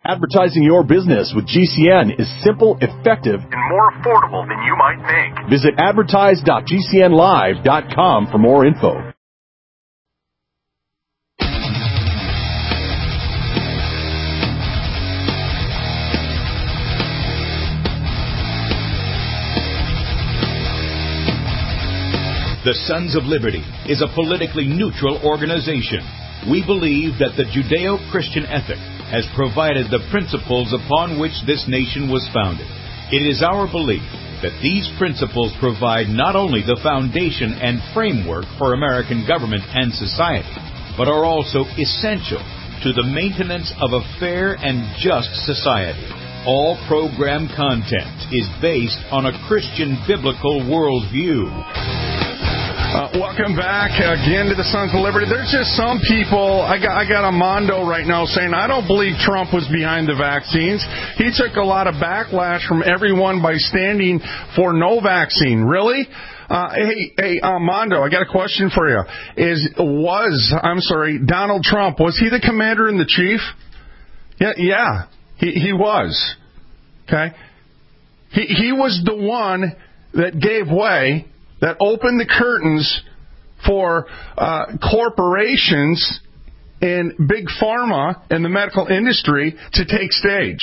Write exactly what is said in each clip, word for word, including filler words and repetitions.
Advertising your business with G C N is simple, effective, and more affordable than you might think. Visit advertise dot g c n live dot com for more info. The Sons of Liberty is a politically neutral organization. We believe that the Judeo-Christian ethic has provided the principles upon which this nation was founded. It is our belief that these principles provide not only the foundation and framework for American government and society, but are also essential to the maintenance of a fair and just society. All program content is based on a Christian biblical worldview. Uh, welcome back again to the Sons of Liberty. There's just some people, I got I got Armando right now saying, I don't believe Trump was behind the vaccines. He took a lot of backlash from everyone by standing for no vaccine. Really? Uh, hey, hey, Armando, I got a question for you. Is, was, I'm sorry, Donald Trump, was he the commander-in-the-chief? Yeah, yeah, he, he was. Okay? He, he was the one that gave way, that opened the curtains for uh, corporations and big pharma and the medical industry to take stage.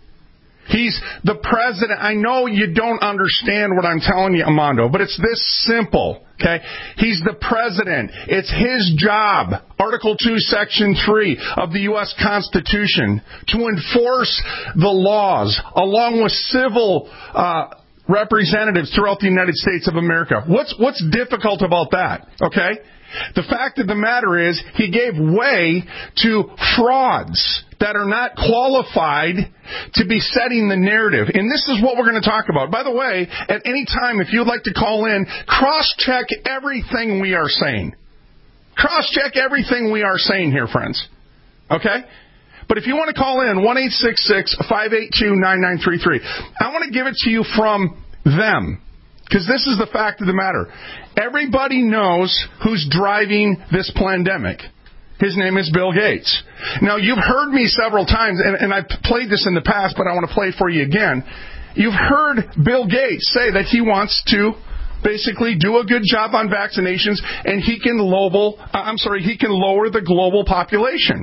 He's the president. I know you don't understand what I'm telling you, Armando, but it's this simple, okay? He's the president. It's his job, Article two, Section three of the U S Constitution, to enforce the laws along with civil uh representatives throughout the United States of America. What's what's difficult about that? Okay? The fact of the matter is he gave way to frauds that are not qualified to be setting the narrative. And this is what we're going to talk about. By the way, at any time, if you'd like to call in, cross-check everything we are saying. Cross-check everything we are saying here, friends. Okay? But if you want to call in, one eight six six, five eight two, nine nine three three. I want to give it to you from them, because this is the fact of the matter. Everybody knows who's driving this pandemic. His name is Bill Gates. Now, you've heard me several times, and, and I've played this in the past, but I want to play it for you again. You've heard Bill Gates say that he wants to basically do a good job on vaccinations, and he can global, I'm sorry, he can lower the global population.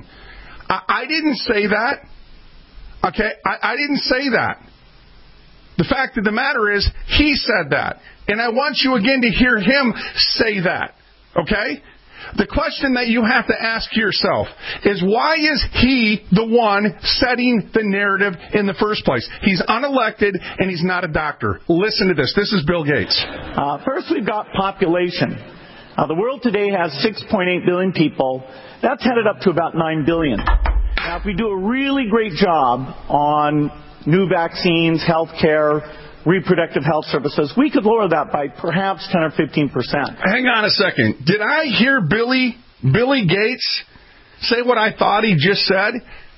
I didn't say that. Okay? I, I didn't say that. The fact of the matter is, he said that. And I want you again to hear him say that. Okay? The question that you have to ask yourself is, why is he the one setting the narrative in the first place? He's unelected and he's not a doctor. Listen to this. This is Bill Gates. Uh, first, we've got population. Uh, the world today has six point eight billion people. That's headed up to about nine billion. Now, if we do a really great job on new vaccines, health care, reproductive health services, we could lower that by perhaps ten or fifteen percent. Hang on a second. Did I hear Billy, Billy Gates say what I thought he just said?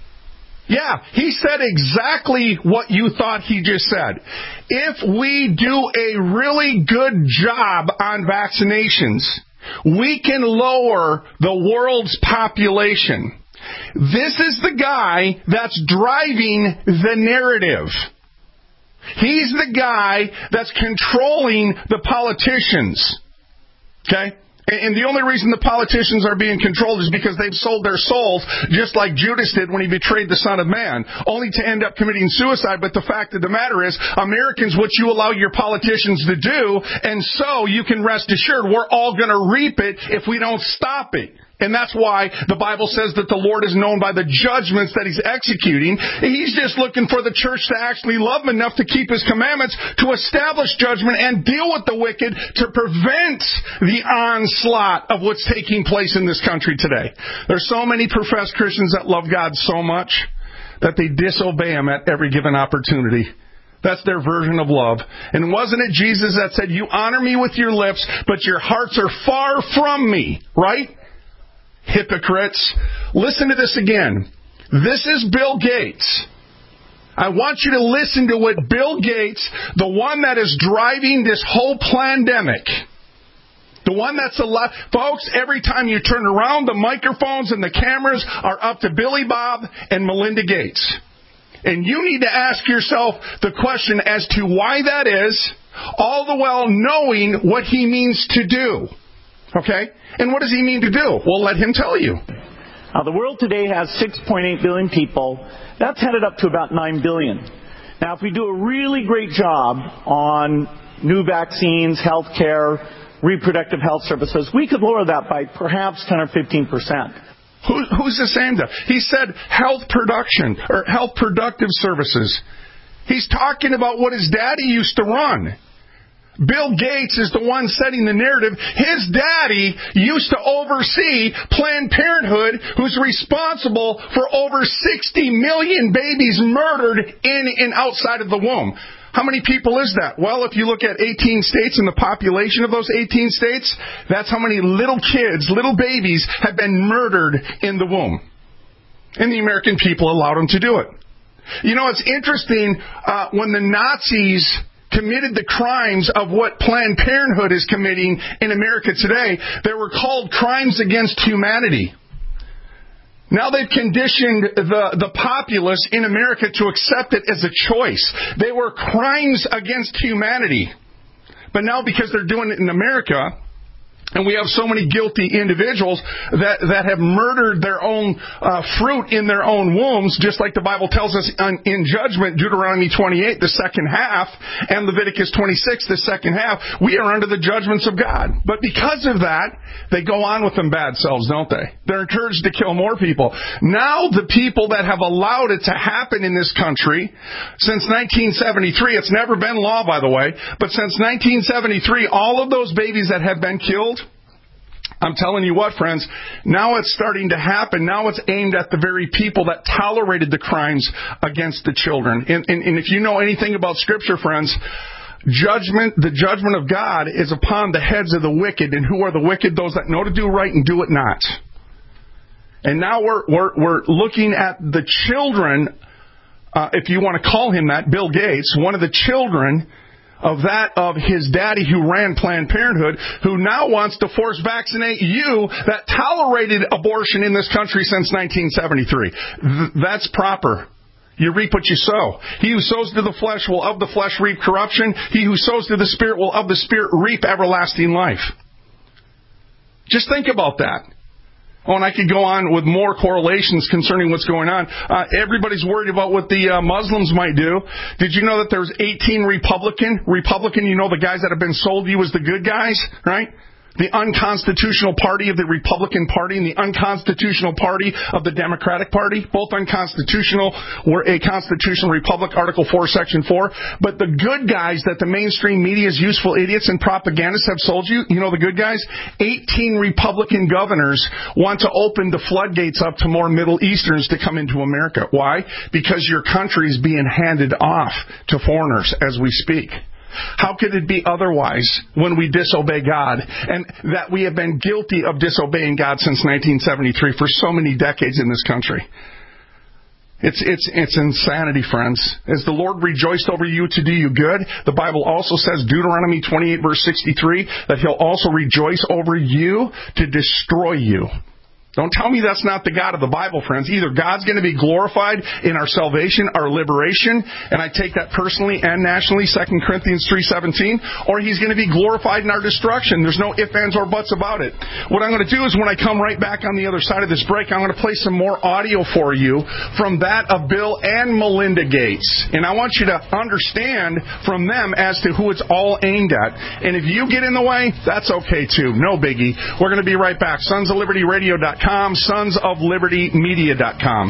Yeah, he said exactly what you thought he just said. If we do a really good job on vaccinations, we can lower the world's population. This is the guy that's driving the narrative. He's the guy that's controlling the politicians. Okay? And the only reason the politicians are being controlled is because they've sold their souls, just like Judas did when he betrayed the Son of Man, only to end up committing suicide. But the fact of the matter is, Americans, what you allow your politicians to do, and so you can rest assured we're all going to reap it if we don't stop it. And that's why the Bible says that the Lord is known by the judgments that He's executing. He's just looking for the church to actually love Him enough to keep His commandments, to establish judgment and deal with the wicked, to prevent the onslaught of what's taking place in this country today. There's so many professed Christians that love God so much that they disobey Him at every given opportunity. That's their version of love. And wasn't it Jesus that said, "You honor me with your lips, but your hearts are far from me," right? Hypocrites. Listen to this again. This is Bill Gates. I want you to listen to what Bill Gates, the one that is driving this whole pandemic, the one that's allowed, folks, every time you turn around, the microphones and the cameras are up to Billy Bob and Melinda Gates. And you need to ask yourself the question as to why that is, all the while knowing what he means to do. Okay? And what does he mean to do? Well, let him tell you. Now, the world today has six point eight billion people. That's headed up to about nine billion. Now, if we do a really great job on new vaccines, health care, reproductive health services, we could lower that by perhaps ten or fifteen percent. Who, who's this aimed at? He said health production or health productive services. He's talking about what his daddy used to run. Bill Gates is the one setting the narrative. His daddy used to oversee Planned Parenthood, who's responsible for over sixty million babies murdered in and outside of the womb. How many people is that? Well, if you look at eighteen states and the population of those eighteen states, that's how many little kids, little babies, have been murdered in the womb. And the American people allowed them to do it. You know, it's interesting, uh, when the Nazis committed the crimes of what Planned Parenthood is committing in America today, they were called crimes against humanity. Now they've conditioned the, the populace in America to accept it as a choice. They were crimes against humanity. But now because they're doing it in America, and we have so many guilty individuals that, that have murdered their own uh, fruit in their own wombs, just like the Bible tells us on, in judgment, Deuteronomy twenty-eight, the second half, and Leviticus twenty-six, the second half, we are under the judgments of God. But because of that, they go on with them bad selves, don't they? They're encouraged to kill more people. Now the people that have allowed it to happen in this country since nineteen seventy-three, it's never been law, by the way, but since nineteen seventy-three, all of those babies that have been killed, I'm telling you what, friends, now it's starting to happen. Now it's aimed at the very people that tolerated the crimes against the children. And, and, and if you know anything about Scripture, friends, judgment, the judgment of God is upon the heads of the wicked. And who are the wicked? Those that know to do right and do it not. And now we're, we're, we're looking at the children, uh, if you want to call him that, Bill Gates, one of the children of that of his daddy who ran Planned Parenthood, who now wants to force vaccinate you that tolerated abortion in this country since nineteen seventy-three. Th- that's proper. You reap what you sow. He who sows to the flesh will of the flesh reap corruption. He who sows to the Spirit will of the Spirit reap everlasting life. Just think about that. Oh, and I could go on with more correlations concerning what's going on. Uh, everybody's worried about what the uh, Muslims might do. Did you know that there's eighteen Republican? Republican, you know the guys that have been sold to you as the good guys, right? The unconstitutional party of the Republican Party and the unconstitutional party of the Democratic Party. Both unconstitutional. We're a constitutional republic, Article four, Section four. But the good guys that the mainstream media's useful idiots and propagandists have sold you, you know the good guys? eighteen Republican governors want to open the floodgates up to more Middle Easterns to come into America. Why? Because your country is being handed off to foreigners as we speak. How could it be otherwise when we disobey God? And that we have been guilty of disobeying God since nineteen seventy-three for so many decades in this country. It's, it's, it's insanity, friends. As the Lord rejoiced over you to do you good, the Bible also says, Deuteronomy twenty-eight, verse sixty-three, that He'll also rejoice over you to destroy you. Don't tell me that's not the God of the Bible, friends. Either God's going to be glorified in our salvation, our liberation, and I take that personally and nationally, Second Corinthians three seventeen, or He's going to be glorified in our destruction. There's no ifs, ands, or buts about it. What I'm going to do is when I come right back on the other side of this break, I'm going to play some more audio for you from that of Bill and Melinda Gates. And I want you to understand from them as to who it's all aimed at. And if you get in the way, that's okay too. No biggie. We're going to be right back. sons of liberty radio dot com, sons of liberty media dot com.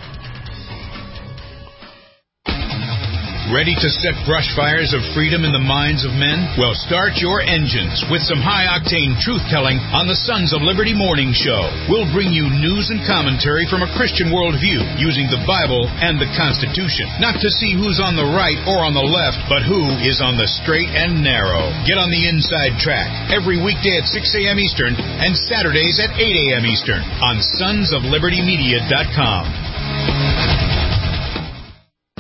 Ready to set brush fires of freedom in the minds of men? Well, start your engines with some high-octane truth-telling on the Sons of Liberty Morning Show. We'll bring you news and commentary from a Christian worldview using the Bible and the Constitution. Not to see who's on the right or on the left, but who is on the straight and narrow. Get on the inside track every weekday at six a.m. Eastern and Saturdays at eight a.m. Eastern on sons of liberty media dot com.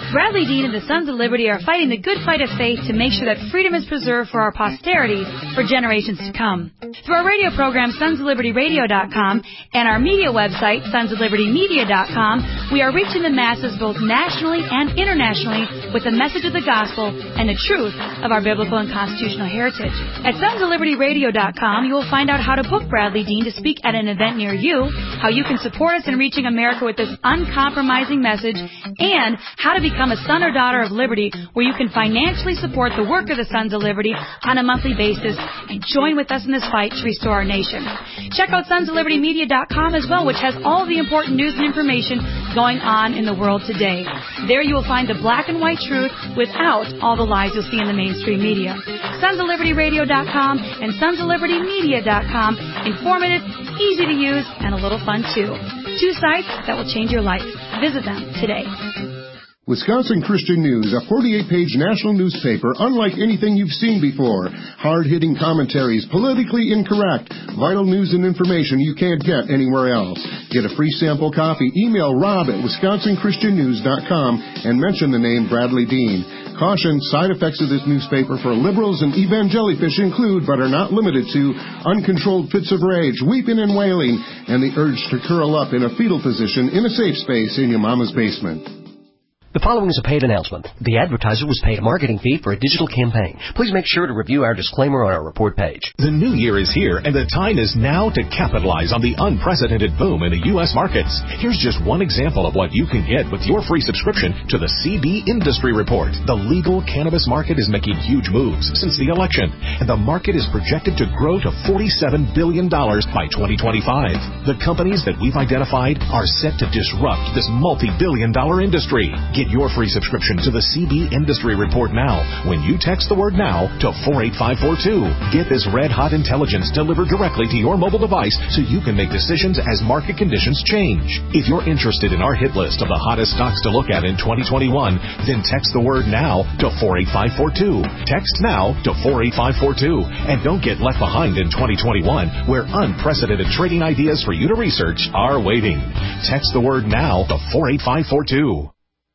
Bradley Dean and the Sons of Liberty are fighting the good fight of faith to make sure that freedom is preserved for our posterity for generations to come. Through our radio program, sons of liberty radio dot com, and our media website, sons of liberty media dot com, we are reaching the masses both nationally and internationally with the message of the gospel and the truth of our biblical and constitutional heritage. At sons of liberty radio dot com, you will find out how to book Bradley Dean to speak at an event near you, how you can support us in reaching America with this uncompromising message, and how to become a son or daughter of liberty, where you can financially support the work of the Sons of Liberty on a monthly basis and join with us in this fight to restore our nation. Check out sons of liberty media dot com as well, which has all the important news and information going on in the world today. There you will find the black and white truth without all the lies you'll see in the mainstream media. sons of liberty radio dot com and sons of liberty media dot com. Informative, easy to use, and a little fun too. Two sites that will change your life. Visit them today. Wisconsin Christian News, a forty-eight page national newspaper unlike anything you've seen before. Hard-hitting commentaries, politically incorrect, vital news and information you can't get anywhere else. Get a free sample copy. Email Rob at wisconsin christian news dot com and mention the name Bradley Dean. Caution, side effects of this newspaper for liberals and evangelifish include, but are not limited to, uncontrolled fits of rage, weeping and wailing, and the urge to curl up in a fetal position in a safe space in your mama's basement. The following is a paid announcement. The advertiser was paid a marketing fee for a digital campaign. Please make sure to review our disclaimer on our report page. The new year is here, and the time is now to capitalize on the unprecedented boom in the U S markets. Here's just one example of what you can get with your free subscription to the C B Industry Report. The legal cannabis market is making huge moves since the election, and the market is projected to grow to forty-seven billion dollars by twenty twenty-five. The companies that we've identified are set to disrupt this multi-billion dollar industry. Get your free subscription to the C B Industry Report now when you text the word NOW to four eight five four two. Get this red-hot intelligence delivered directly to your mobile device so you can make decisions as market conditions change. If you're interested in our hit list of the hottest stocks to look at in twenty twenty-one, then text the word NOW to four eight five four two. Text NOW to four eight five four two. And don't get left behind in twenty twenty-one, where unprecedented trading ideas for you to research are waiting. Text the word NOW to four eight five four two.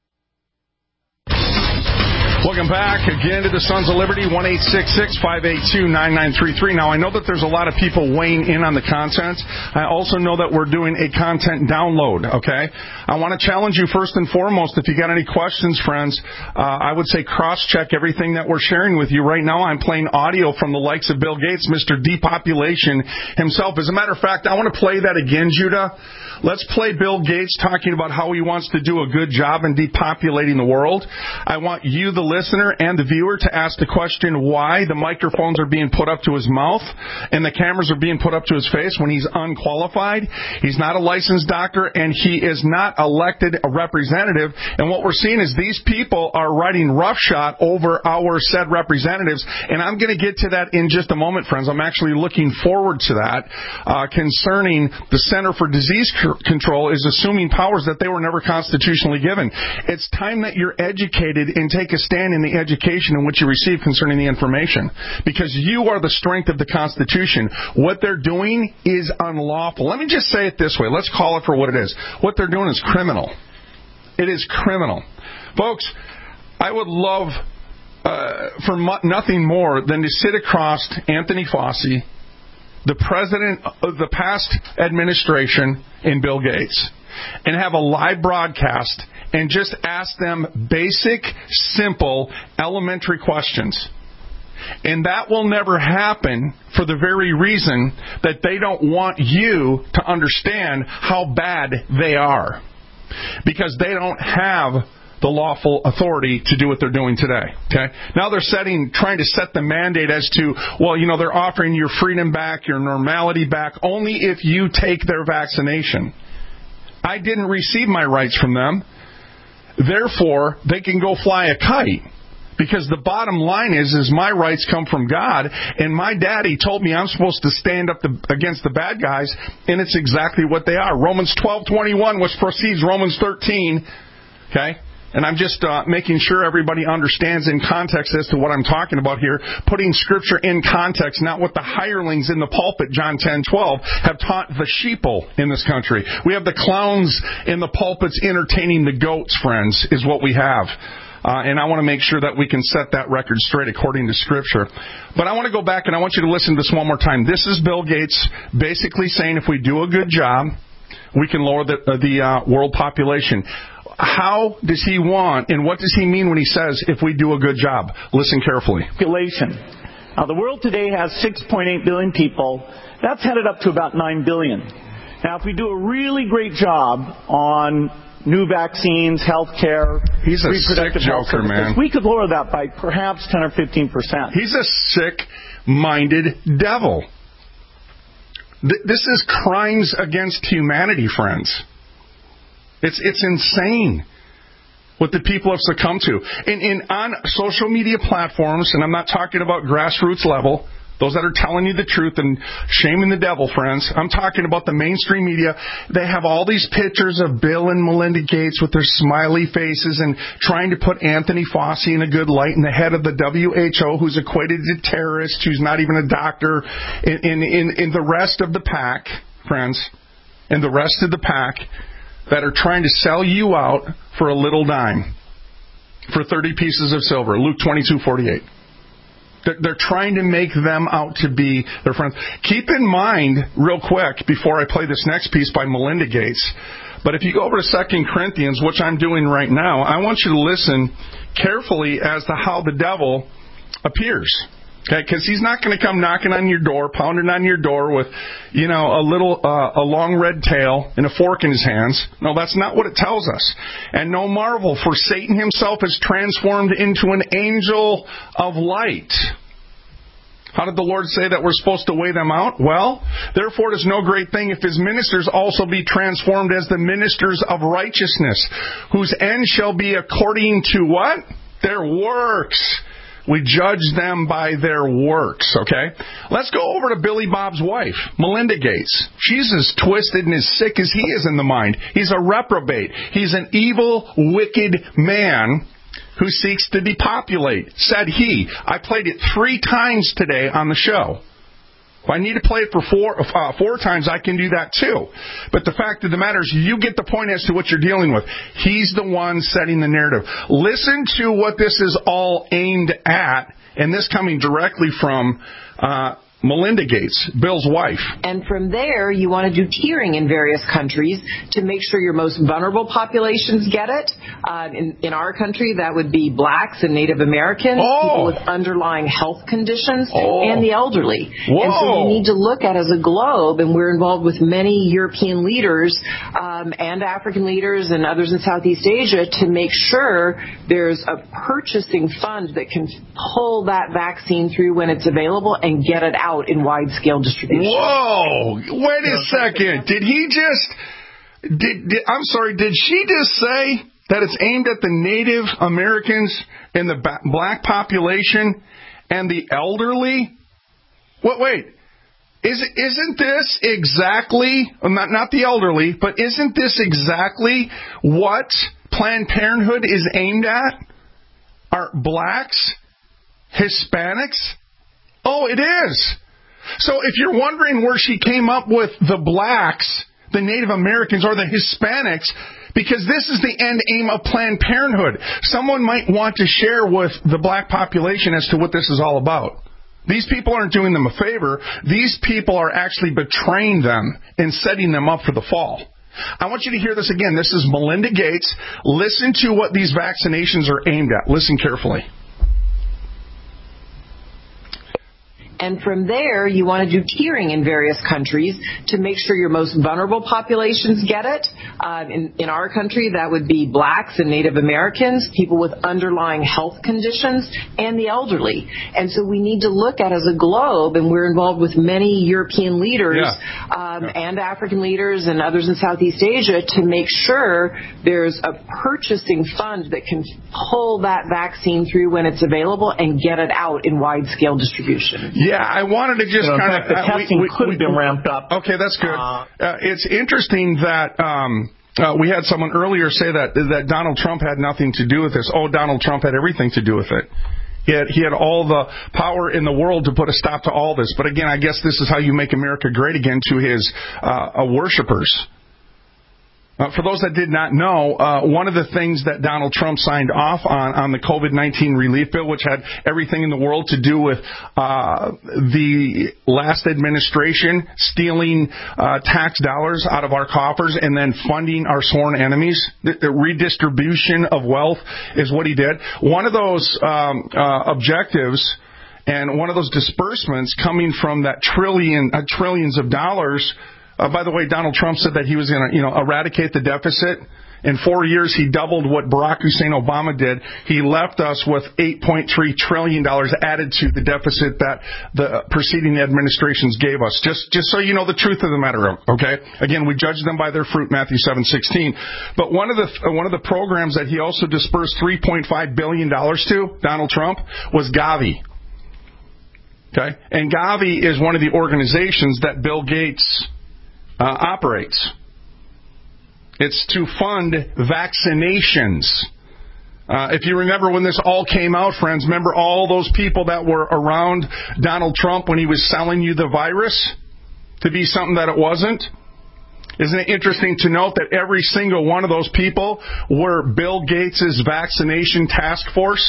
Welcome back again to the Sons of Liberty, one eight six six, five eight two, nine nine three three. Now, I know that there's a lot of people weighing in on the content. I also know that we're doing a content download, okay? I want to challenge you first and foremost, if you got any questions, friends, uh, I would say cross-check everything that we're sharing with you. Right now, I'm playing audio from the likes of Bill Gates, Mister Depopulation himself. As a matter of fact, I want to play that again, Judah. Let's play Bill Gates talking about how he wants to do a good job in depopulating the world. I want you, the listener and the viewer, to ask the question why the microphones are being put up to his mouth and the cameras are being put up to his face when he's unqualified. He's not a licensed doctor, and he is not elected a representative. And what we're seeing is these people are riding roughshod over our said representatives, and I'm going to get to that in just a moment, friends. I'm actually looking forward to that uh, concerning the Center for Disease Control is assuming powers that they were never constitutionally given. It's time that you're educated and take a stand in the education in which you receive concerning the information, because you are the strength of the Constitution. What they're doing is unlawful. Let me just say it this way. Let's call it for what it is. What they're doing is criminal. It is criminal. Folks, I would love uh, for mo- nothing more than to sit across Anthony Fauci, the president of the past administration, and Bill Gates, and have a live broadcast and just ask them basic, simple, elementary questions. And that will never happen for the very reason that they don't want you to understand how bad they are, because they don't have the lawful authority to do what they're doing today. Okay? Now they're setting, trying to set the mandate as to, well, you know, they're offering your freedom back, your normality back, only if you take their vaccination. I didn't receive my rights from them. Therefore, they can go fly a kite. Because the bottom line is, is my rights come from God, and my daddy told me I'm supposed to stand up the, against the bad guys, and it's exactly what they are. Romans twelve twenty-one, which precedes Romans thirteen, okay? And I'm just uh, making sure everybody understands in context as to what I'm talking about here, putting Scripture in context, not what the hirelings in the pulpit, John ten twelve, have taught the sheeple in this country. We have the clowns in the pulpits entertaining the goats, friends, is what we have. Uh, and I want to make sure that we can set that record straight according to Scripture. But I want to go back and I want you to listen to this one more time. This is Bill Gates basically saying if we do a good job, we can lower the, uh, the uh, world population. How does he want, and what does he mean when he says, if we do a good job? Listen carefully. Population. Now, the world today has six point eight billion people. That's headed up to about nine billion. Now, if we do a really great job on new vaccines, health care, He's a reproductive sick health joker, services, man. we could lower that by perhaps ten or fifteen percent. He's a sick-minded devil. Th- this is crimes against humanity, friends. It's it's insane what the people have succumbed to. And, and on social media platforms, and I'm not talking about grassroots level, those that are telling you the truth and shaming the devil, friends. I'm talking about the mainstream media. They have all these pictures of Bill and Melinda Gates with their smiley faces and trying to put Anthony Fauci in a good light, and the head of the W H O who's equated to terrorist, who's not even a doctor, in, in, in, in the rest of the pack, friends, and the rest of the pack that are trying to sell you out for a little dime, for thirty pieces of silver. Luke twenty-two forty-eight. They're trying to make them out to be their friends. Keep in mind, real quick, before I play this next piece by Melinda Gates, but if you go over to Second Corinthians, which I'm doing right now, I want you to listen carefully as to how the devil appears. Okay, because he's not going to come knocking on your door, pounding on your door with, you know, a little, uh, a long red tail and a fork in his hands. No, that's not what it tells us. And no marvel, for Satan himself is transformed into an angel of light. How did the Lord say that we're supposed to weigh them out? Well, therefore it is no great thing if his ministers also be transformed as the ministers of righteousness, whose end shall be according to what? Their works. We judge them by their works, okay? Let's go over to Billy Bob's wife, Melinda Gates. She's as twisted and as sick as he is in the mind. He's a reprobate. He's an evil, wicked man who seeks to depopulate, said he. I played it three times today on the show. If I need to play it for four, uh, four times, I can do that too. But the fact of the matter is, you get the point as to what you're dealing with. He's the one setting the narrative. Listen to what this is all aimed at, and this coming directly from uh, Melinda Gates, Bill's wife. And from there, you want to do tiering in various countries to make sure your most vulnerable populations get it. Uh, in, in our country, that would be blacks and Native Americans, oh. people with underlying health conditions, oh. and the elderly. Whoa. And so we need to look at as a globe, and we're involved with many European leaders um, and African leaders and others in Southeast Asia to make sure there's a purchasing fund that can pull that vaccine through when it's available and get it out in wide-scale distribution. Whoa! Wait a second. Did he just... Did, did I'm sorry, did she just say that it's aimed at the Native Americans and the ba- black population and the elderly? What? Wait. Is, isn't this exactly... Not, not the elderly, but isn't this exactly what Planned Parenthood is aimed at? Are blacks? Hispanics? Oh, it is. So if you're wondering where she came up with the blacks, the Native Americans, or the Hispanics, because this is the end aim of Planned Parenthood. Someone might want to share with the black population as to what this is all about. These people aren't doing them a favor. These people are actually betraying them and setting them up for the fall. I want you to hear this again. This is Melinda Gates. Listen to what these vaccinations are aimed at. Listen carefully. And from there, you want to do tiering in various countries to make sure your most vulnerable populations get it. Uh, in, in our country, that would be blacks and Native Americans, people with underlying health conditions, and the elderly. And so we need to look at as a globe, and we're involved with many European leaders yeah. Um, yeah. and African leaders and others in Southeast Asia to make sure there's a purchasing fund that can pull that vaccine through when it's available and get it out in wide-scale distribution. Yeah. Yeah, I wanted to just you know, kind of... The uh, testing we, we, could have we, been ramped up. Okay, that's good. Uh, uh, it's interesting that um, Uh, we had someone earlier say that that Donald Trump had nothing to do with this. Oh, Donald Trump had everything to do with it. He had, he had all the power in the world to put a stop to all this. But again, I guess this is how you make America great again to his uh, worshipers. Uh, for those that did not know, uh, one of the things that Donald Trump signed off on, on the COVID nineteen relief bill, which had everything in the world to do with uh, the last administration stealing uh, tax dollars out of our coffers and then funding our sworn enemies, the, the redistribution of wealth is what he did. One of those um, uh, objectives and one of those disbursements coming from that trillion, uh, trillions of dollars. Uh, by the way, Donald Trump said that he was going to, you know, eradicate the deficit. In four years, he doubled what Barack Hussein Obama did. He left us with eight point three trillion dollars added to the deficit that the preceding administrations gave us. Just, just so you know the truth of the matter, okay? Again, we judge them by their fruit, Matthew seven sixteen. But one of the one of the programs that he also dispersed three point five billion dollars to, Donald Trump, was Gavi. Okay, and Gavi is one of the organizations that Bill Gates Uh, operates. It's to fund vaccinations. Uh, if you remember when this all came out, friends, remember all those people that were around Donald Trump when he was selling you the virus to be something that it wasn't? Isn't it interesting to note that every single one of those people were Bill Gates' vaccination task force?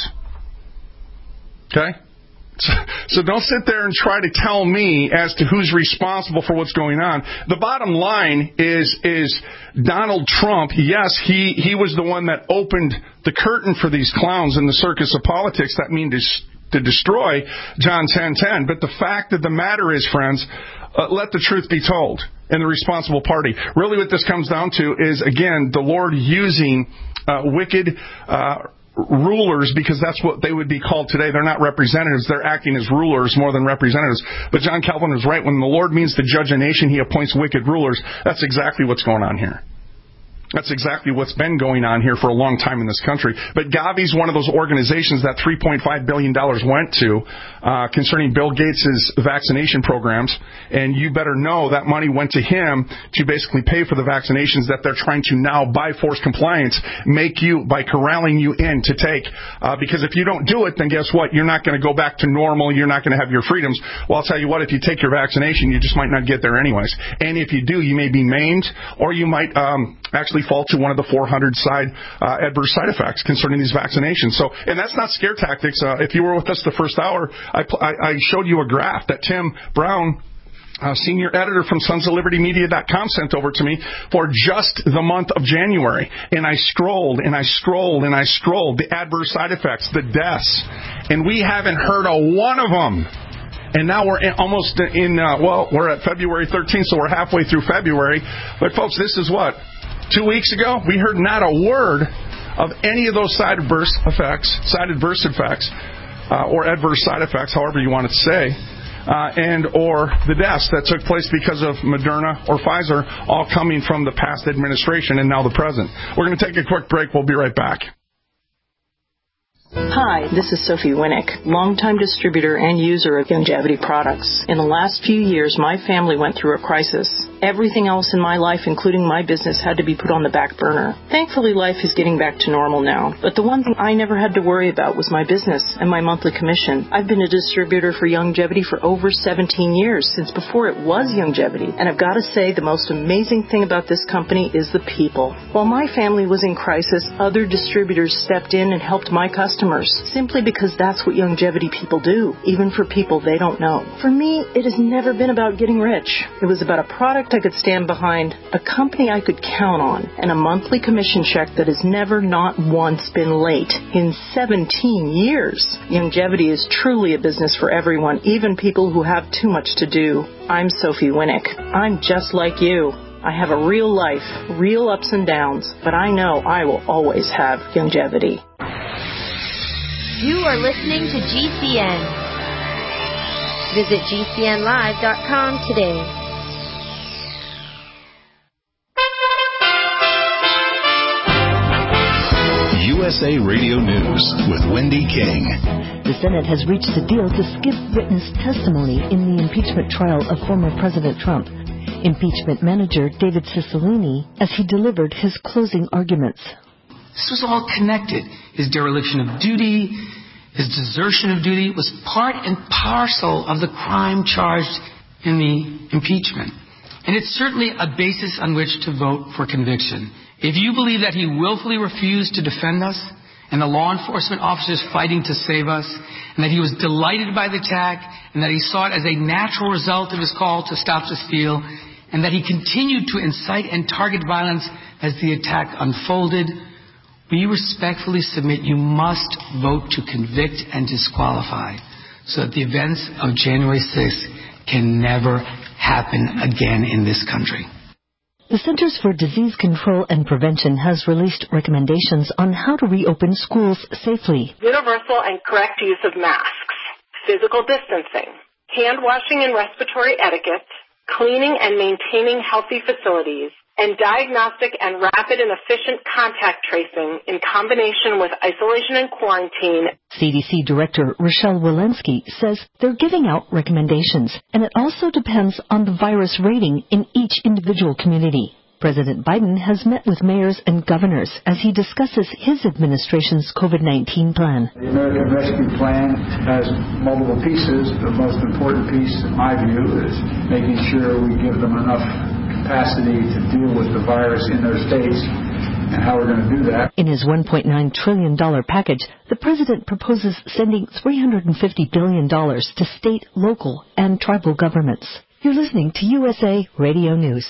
Okay? So don't sit there and try to tell me as to who's responsible for what's going on. The bottom line is is Donald Trump, yes, he, he was the one that opened the curtain for these clowns in the circus of politics that mean to, to destroy John ten ten. But the fact of the matter is, friends, uh, let the truth be told in the responsible party. Really what this comes down to is, again, the Lord using uh, wicked uh rulers, because that's what they would be called today. They're not representatives. They're acting as rulers more than representatives. But John Calvin was right. When the Lord means to judge a nation, he appoints wicked rulers. That's exactly what's going on here. That's exactly what's been going on here for a long time in this country. But Gavi's one of those organizations that three point five billion dollars went to uh, concerning Bill Gates' vaccination programs. And you better know that money went to him to basically pay for the vaccinations that they're trying to now, by force compliance, make you, by corralling you in to take. Uh, because if you don't do it, then guess what? You're not going to go back to normal. You're not going to have your freedoms. Well, I'll tell you what, if you take your vaccination, you just might not get there anyways. And if you do, you may be maimed, or you might um, actually fall to one of the four hundred side uh, adverse side effects concerning these vaccinations. So, and that's not scare tactics. Uh, if you were with us the first hour, I, I, I showed you a graph that Tim Brown, uh, senior editor from sons of liberty media dot com, sent over to me for just the month of January. And I scrolled and I scrolled and I scrolled the adverse side effects, the deaths, and we haven't heard a one of them. And now we're in, almost in, uh, well, we're at February thirteenth, so we're halfway through February. But folks, this is what? Two weeks ago, we heard not a word of any of those side adverse effects, side adverse effects, uh, or adverse side effects, however you want to say, uh, and or the deaths that took place because of Moderna or Pfizer, all coming from the past administration and now the present. We're going to take a quick break. We'll be right back. Hi, this is Sophie Winnick, longtime distributor and user of Youngevity products. In the last few years, my family went through a crisis. Everything else in my life, including my business, had to be put on the back burner. Thankfully, life is getting back to normal now. But the one thing I never had to worry about was my business and my monthly commission. I've been a distributor for Youngevity for over seventeen years, since before it was Youngevity. And I've got to say, the most amazing thing about this company is the people. While my family was in crisis, other distributors stepped in and helped my customers, simply because that's what Youngevity people do, even for people they don't know. For me, it has never been about getting rich. It was about a product I could stand behind, a company I could count on, and a monthly commission check that has never not once been late in seventeen years. Youngevity is truly a business for everyone, even people who have too much to do. I'm Sophie Winnick. I'm just like you. I have a real life, real ups and downs, but I know I will always have Youngevity. You are listening to G C N. Visit G C N live dot com today. U S A Radio News with Wendy King. The Senate has reached a deal to skip witness testimony in the impeachment trial of former President Trump. Impeachment manager David Cicilline as he delivered his closing arguments. This was all connected. His dereliction of duty, his desertion of duty was part and parcel of the crime charged in the impeachment. And it's certainly a basis on which to vote for conviction. If you believe that he willfully refused to defend us and the law enforcement officers fighting to save us, and that he was delighted by the attack, and that he saw it as a natural result of his call to stop the steal, and that he continued to incite and target violence as the attack unfolded, we respectfully submit you must vote to convict and disqualify so that the events of January sixth can never happen again in this country. The Centers for Disease Control and Prevention has released recommendations on how to reopen schools safely. Universal and correct use of masks, physical distancing, hand washing and respiratory etiquette, cleaning and maintaining healthy facilities, and diagnostic and rapid and efficient contact tracing in combination with isolation and quarantine. C D C Director Rochelle Walensky says they're giving out recommendations, and it also depends on the virus rating in each individual community. President Biden has met with mayors and governors as he discusses his administration's COVID nineteen plan. The American Rescue Plan has multiple pieces. The most important piece, in my view, is making sure we give them enough capacity to deal with the virus in their states and how we're going to do that. In his one point nine trillion dollars package, the president proposes sending three hundred fifty billion dollars to state, local, and tribal governments. You're listening to U S A Radio News.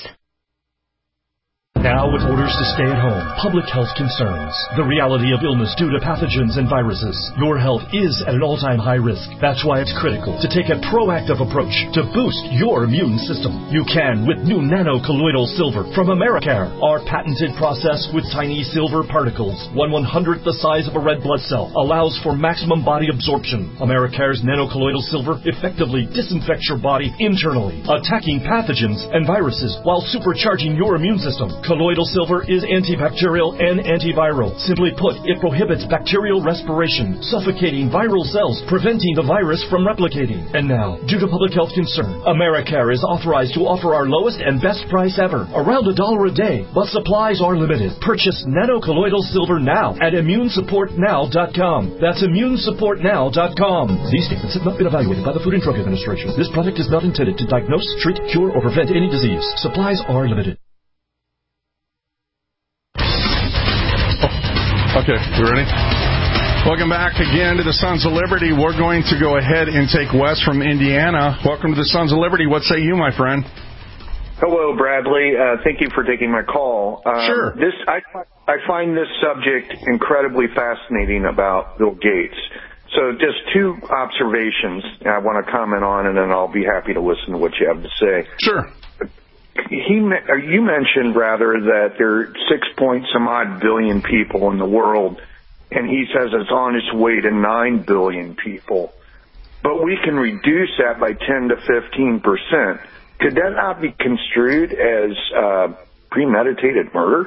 Now, with orders to stay at home, public health concerns, the reality of illness due to pathogens and viruses, your health is at an all-time high risk. That's why it's critical to take a proactive approach to boost your immune system. You can with new nano-colloidal silver from Americare. Our patented process with tiny silver particles, one one-hundredth the size of a red blood cell, allows for maximum body absorption. Americare's nano-colloidal silver effectively disinfects your body internally, attacking pathogens and viruses while supercharging your immune system. Colloidal silver is antibacterial and antiviral. Simply put, it prohibits bacterial respiration, suffocating viral cells, preventing the virus from replicating. And now, due to public health concern, Americare is authorized to offer our lowest and best price ever, around a dollar a day, but supplies are limited. Purchase nano-colloidal silver now at immune support now dot com. That's immune support now dot com. These statements have not been evaluated by the Food and Drug Administration. This product is not intended to diagnose, treat, cure, or prevent any disease. Supplies are limited. Okay, you ready? Welcome back again to the Sons of Liberty. We're going to go ahead and take Wes from Indiana. Welcome to the Sons of Liberty. What say you, my friend? Hello, Bradley. Uh, thank you for taking my call. Um, sure. This I, I find this subject incredibly fascinating about Bill Gates. So just two observations I want to comment on, and then I'll be happy to listen to what you have to say. Sure. He, or you mentioned, rather, that there are six point some odd billion people in the world, and he says it's on its way to nine billion people. But we can reduce that by ten to fifteen percent. Could that not be construed as uh, premeditated murder?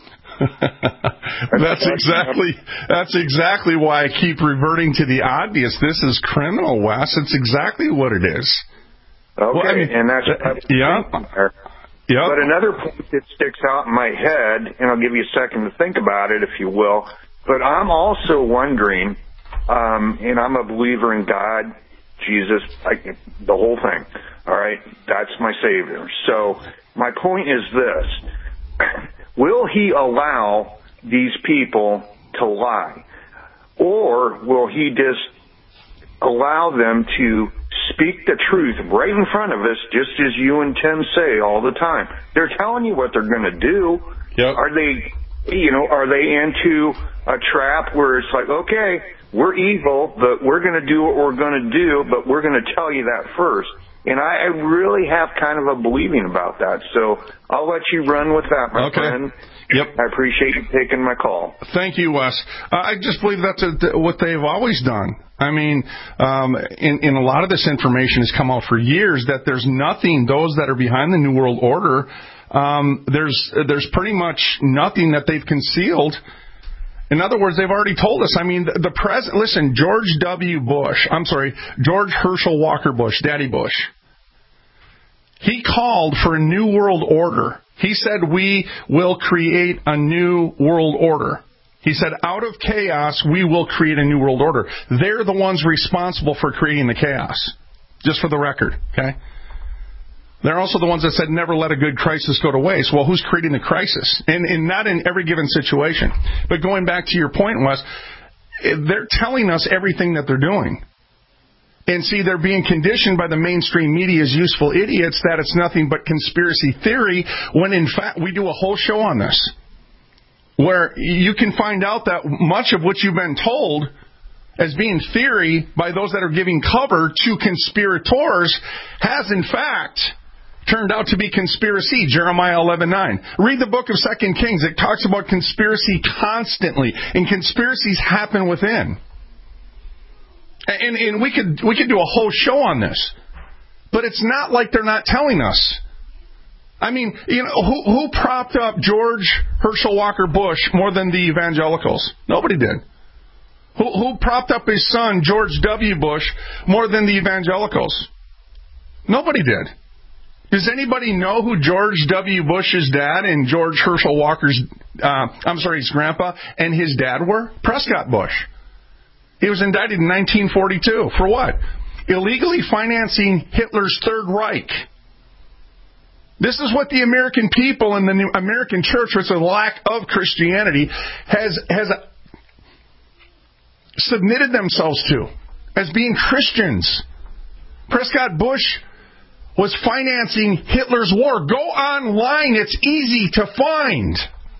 that's exactly that's exactly why I keep reverting to the obvious. This is criminal, Wes. It's exactly what it is. Okay, well, I mean, and that's, that's yeah. Yep. But another point that sticks out in my head, and I'll give you a second to think about it, if you will, but I'm also wondering, um, and I'm a believer in God, Jesus, I, the whole thing, all right? That's my Savior. So my point is this. Will he allow these people to lie? Or will he just allow them to speak the truth right in front of us, just as you and Tim say all the time? They're telling you what they're going to do. Yep. Are they, you know, are they into a trap where it's like, okay, we're evil, but we're going to do what we're going to do, but we're going to tell you that first? And I, I really have kind of a believing about that. So I'll let you run with that, my okay. friend. Yep. I appreciate you taking my call. Thank you, Wes. Uh, I just believe that's a, what they've always done. I mean, um, in, in a lot of this information has come out for years that there's nothing, those that are behind the New World Order, um, there's there's pretty much nothing that they've concealed. In other words, they've already told us. I mean, the, the president, listen, George W. Bush, I'm sorry, George Herschel Walker Bush, Daddy Bush, He called for a new world order. He said we will create a new world order. He said out of chaos, we will create a new world order. They're the ones responsible for creating the chaos. Just for the record, okay? They're also the ones that said never let a good crisis go to waste. Well, who's creating the crisis? And, and not in every given situation. But going back to your point, Wes, they're telling us everything that they're doing. And see, they're being conditioned by the mainstream media as useful idiots that it's nothing but conspiracy theory, when in fact we do a whole show on this, where you can find out that much of what you've been told as being theory by those that are giving cover to conspirators has in fact turned out to be conspiracy. Jeremiah eleven nine. Read the book of Second Kings. It talks about conspiracy constantly, and conspiracies happen within. And, and we could we could do a whole show on this, but it's not like they're not telling us. I mean, you know, who, who propped up George Herschel Walker Bush more than the evangelicals? Nobody did. Who, who propped up his son, George W. Bush, more than the evangelicals? Nobody did. Does anybody know who George W. Bush's dad and George Herschel Walker's, uh, I'm sorry, his grandpa and his dad were? Prescott Bush. He was indicted in nineteen forty-two. For what? Illegally financing Hitler's Third Reich. This is what the American people and the American church, with a lack of Christianity, has has submitted themselves to as being Christians. Prescott Bush was financing Hitler's war. Go online. It's easy to find.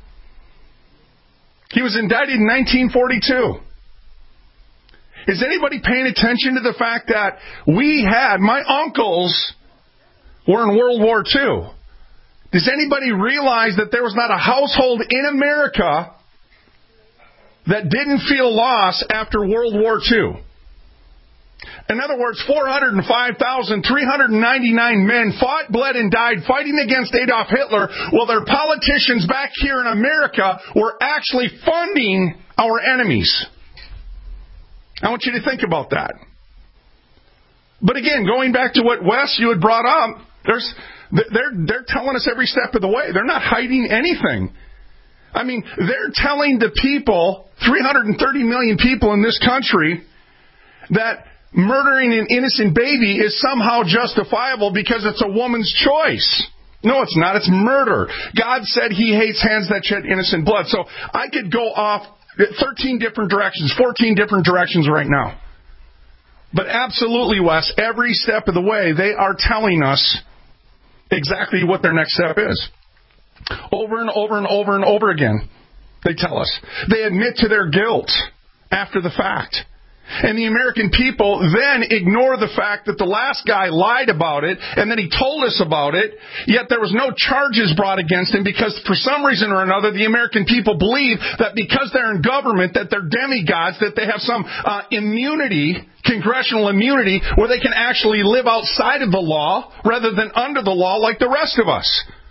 He was indicted in nineteen forty-two. Is anybody paying attention to the fact that we had, my uncles were in World War Two? Does anybody realize that there was not a household in America that didn't feel loss after World War Two? In other words, four hundred five thousand three hundred ninety-nine men fought, bled, and died fighting against Adolf Hitler, while their politicians back here in America were actually funding our enemies. I want you to think about that. But again, going back to what Wes, you had brought up, there's, they're, they're telling us every step of the way. They're not hiding anything. I mean, they're telling the people, three hundred thirty million people in this country, that murdering an innocent baby is somehow justifiable because it's a woman's choice. No, it's not. It's murder. God said He hates hands that shed innocent blood. So I could go off thirteen different directions, fourteen different directions right now. But absolutely, Wes, every step of the way, they are telling us exactly what their next step is. Over and over and over and over again, they tell us. They admit to their guilt after the fact. And the American people then ignore the fact that the last guy lied about it, and then he told us about it, yet there was no charges brought against him because for some reason or another, the American people believe that because they're in government, that they're demigods, that they have some uh, immunity, congressional immunity, where they can actually live outside of the law rather than under the law like the rest of us.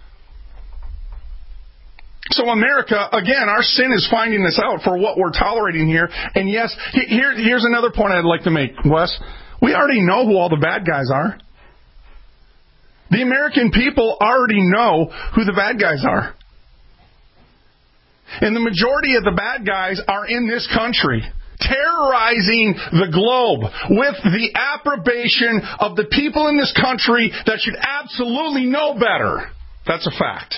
So America, again, our sin is finding this out for what we're tolerating here. And yes, here, here's another point I'd like to make, Wes. We already know who all the bad guys are. The American people already know who the bad guys are. And the majority of the bad guys are in this country, terrorizing the globe with the approbation of the people in this country that should absolutely know better. That's a fact.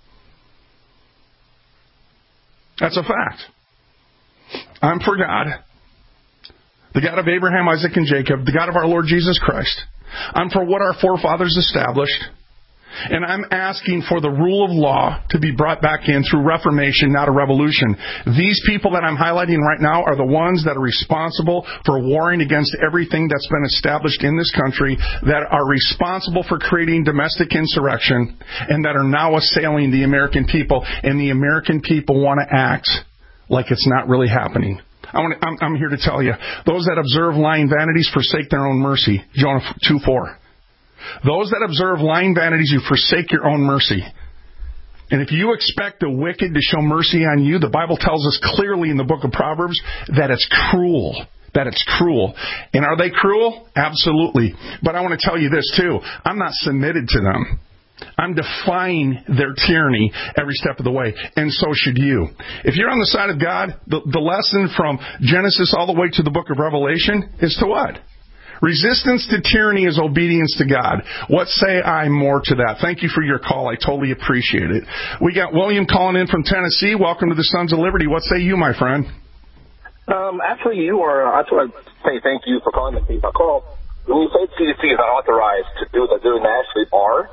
That's a fact. I'm for God, the God of Abraham, Isaac, and Jacob, the God of our Lord Jesus Christ. I'm for what our forefathers established. And I'm asking for the rule of law to be brought back in through reformation, not a revolution. These people that I'm highlighting right now are the ones that are responsible for warring against everything that's been established in this country, that are responsible for creating domestic insurrection, and that are now assailing the American people. And the American people want to act like it's not really happening. I want to, I'm, I'm here to tell you, those that observe lying vanities forsake their own mercy. Jonah two four. Those that observe lying vanities, you forsake your own mercy. And if you expect the wicked to show mercy on you, the Bible tells us clearly in the book of Proverbs that it's cruel. that it's cruel. And are they cruel? Absolutely. But I want to tell you this, too. I'm not submitted to them. I'm defying their tyranny every step of the way, and so should you. If you're on the side of God, the, the lesson from Genesis all the way to the book of Revelation is to what? Resistance to tyranny is obedience to God. What say I more to that? Thank you for your call. I totally appreciate it. We got William calling in from Tennessee. Welcome to the Sons of Liberty. What say you, my friend? Um, actually, you are. I just want to say thank you for calling me. My call. When you say C D C is not authorized to do what they're doing, they actually are.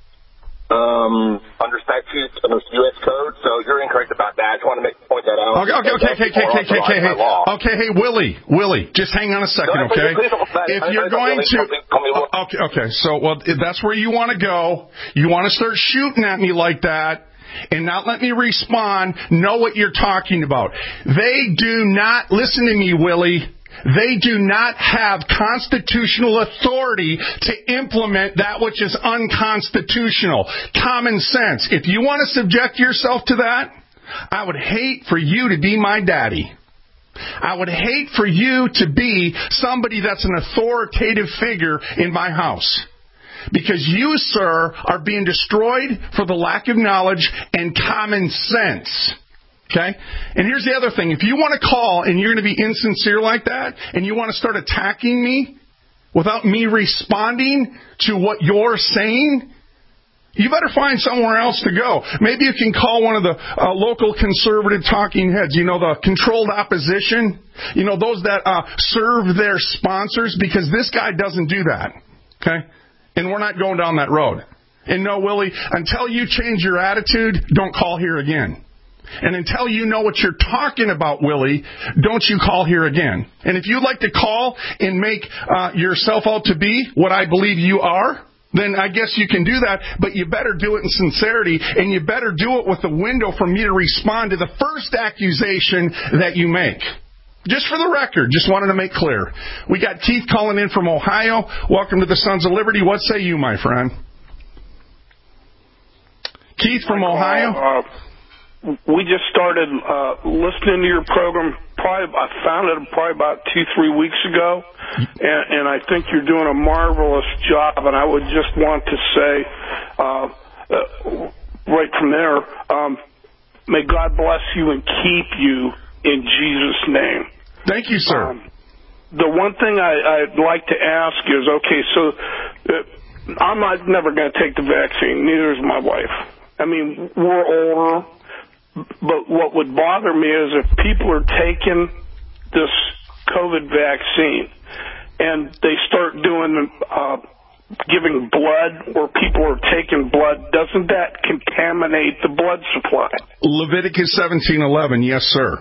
Um, under statute, under U S code, so you're incorrect about that. I just want to make point that out. Okay, okay, okay, okay, okay, okay, okay, okay, hey, okay, hey, Willie, Willie, just hang on a second, no, okay? Please, please, if you're going to, okay, okay, so well, if that's where you want to go. You want to start shooting at me like that and not let me respond. Know what you're talking about. They do not listen to me, Willie. They do not have constitutional authority to implement that which is unconstitutional. Common sense. If you want to subject yourself to that, I would hate for you to be my daddy. I would hate for you to be somebody that's an authoritative figure in my house. Because you, sir, are being destroyed for the lack of knowledge and common sense. Okay? And here's the other thing. If you want to call and you're going to be insincere like that, and you want to start attacking me without me responding to what you're saying, you better find somewhere else to go. Maybe you can call one of the uh, local conservative talking heads, you know, the controlled opposition, you know, those that uh, serve their sponsors, because this guy doesn't do that. Okay? And we're not going down that road. And no, Willie, until you change your attitude, don't call here again. And until you know what you're talking about, Willie, don't you call here again. And if you'd like to call and make uh, yourself out to be what I believe you are, then I guess you can do that. But you better do it in sincerity, and you better do it with a window for me to respond to the first accusation that you make. Just for the record, just wanted to make clear. We got Keith calling in from Ohio. Welcome to the Sons of Liberty. What say you, my friend? Keith from Ohio? Uh, We just started uh, listening to your program. Probably I found it probably about two, three weeks ago, and, and I think you're doing a marvelous job. And I would just want to say, uh, uh, right from there, um, may God bless you and keep you in Jesus' name. Thank you, sir. Um, the one thing I, I'd like to ask is, okay, so uh, I'm not never going to take the vaccine. Neither is my wife. I mean, we're older. But what would bother me is if people are taking this COVID vaccine and they start doing, uh, giving blood, or people are taking blood, doesn't that contaminate the blood supply? Leviticus seventeen eleven, yes, sir.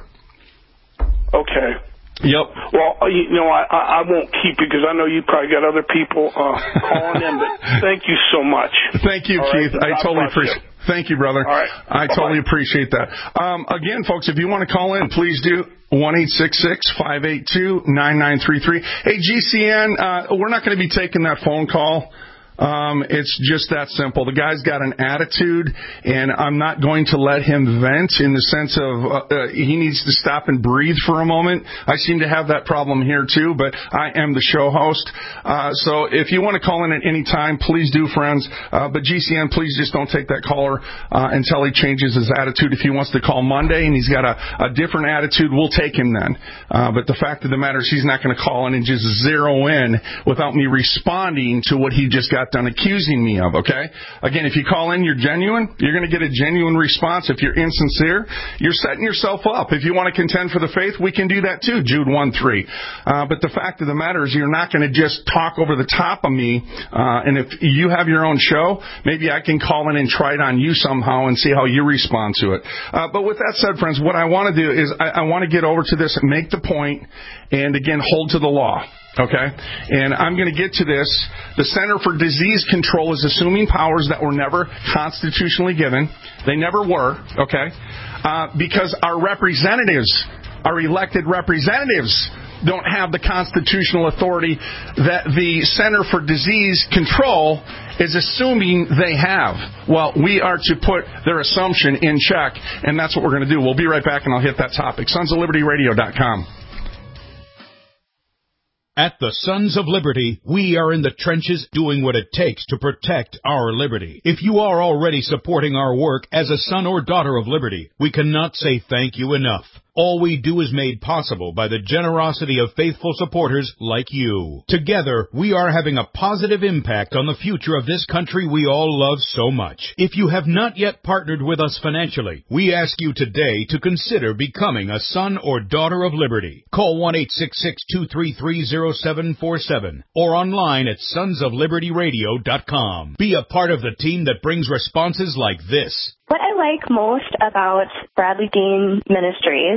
Okay. Yep. Well, you know, I, I won't keep you because I know you probably got other people uh, calling in, but thank you so much. Thank you, All Keith. right? I totally appreciate it. Thank you, brother. All right. I Bye-bye. totally appreciate that. Um, again, folks, if you want to call in, please do. one eight six six, five eight two, nine nine three three. Hey, G C N, uh, we're not going to be taking that phone call. Um, it's just that simple. The guy's got an attitude, and I'm not going to let him vent in the sense of uh, uh, he needs to stop and breathe for a moment. I seem to have that problem here, too, but I am the show host. Uh, so if you want to call in at any time, please do, friends. Uh, but G C N, please just don't take that caller uh, until he changes his attitude. If he wants to call Monday and he's got a, a different attitude, we'll take him then. Uh, but the fact of the matter is he's not going to call in and just zero in without me responding to what he just got done accusing me of, okay? Again, if you call in, you're genuine, you're going to get a genuine response. If you're insincere, you're setting yourself up. If you want to contend for the faith, we can do that too, Jude one three. Uh, but the fact of the matter is you're not going to just talk over the top of me, uh, and if you have your own show, maybe I can call in and try it on you somehow and see how you respond to it. Uh, but with that said, friends, what I want to do is I, I want to get over to this and make the point and, again, hold to the law. Okay? And I'm going to get to this. The Center for Disease Control is assuming powers that were never constitutionally given. They never were, okay? Uh, because our representatives, our elected representatives, don't have the constitutional authority that the Center for Disease Control is assuming they have. Well, we are to put their assumption in check, and that's what we're going to do. We'll be right back, and I'll hit that topic. sons of liberty radio dot com. At the Sons of Liberty, we are in the trenches doing what it takes to protect our liberty. If you are already supporting our work as a son or daughter of liberty, we cannot say thank you enough. All we do is made possible by the generosity of faithful supporters like you. Together, we are having a positive impact on the future of this country we all love so much. If you have not yet partnered with us financially, we ask you today to consider becoming a son or daughter of liberty. Call one eight six six, two three three, zero seven four seven or online at sons of liberty radio dot com. Be a part of the team that brings responses like this. What I like most about Bradley Dean Ministries